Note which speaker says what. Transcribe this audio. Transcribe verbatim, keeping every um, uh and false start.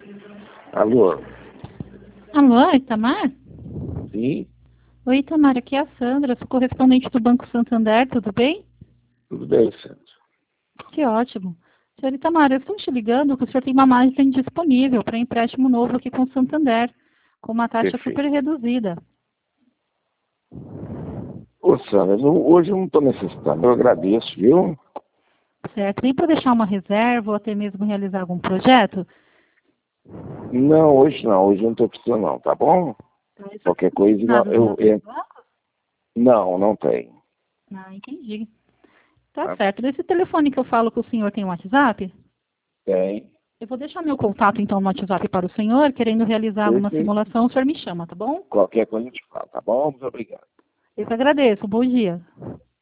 Speaker 1: Alô?
Speaker 2: Alô, Itamar?
Speaker 1: Sim?
Speaker 2: Oi, Itamar, aqui é a Sandra, sou correspondente do Banco Santander, tudo bem?
Speaker 1: Tudo bem, Sandra?
Speaker 2: Que ótimo. Senhor Itamar, eu estou te ligando que o senhor tem uma margem disponível para empréstimo novo aqui com o Santander, com uma taxa
Speaker 1: Perfeito.
Speaker 2: super reduzida.
Speaker 1: Ô, Sandra, não- hoje eu não estou necessitando. Eu agradeço, viu?
Speaker 2: Certo? Nem para deixar uma reserva ou até mesmo realizar algum projeto?
Speaker 1: Não, hoje não. Hoje eu não estou precisando, não, tá bom? Qualquer coisa, não,
Speaker 2: Nada dos
Speaker 1: eu,
Speaker 2: outros
Speaker 1: eu...
Speaker 2: bancos?
Speaker 1: Não, não tem.
Speaker 2: Ah, entendi. Tá
Speaker 1: Tá?
Speaker 2: certo. Desse telefone que eu falo que o senhor tem um WhatsApp?
Speaker 1: Tem.
Speaker 2: Eu vou deixar meu contato então no WhatsApp para o senhor, querendo realizar alguma
Speaker 1: Perfeito.
Speaker 2: simulação, o senhor me chama, tá bom?
Speaker 1: Qualquer coisa eu te falo, tá bom? Muito obrigado.
Speaker 2: Eu que agradeço. Bom dia.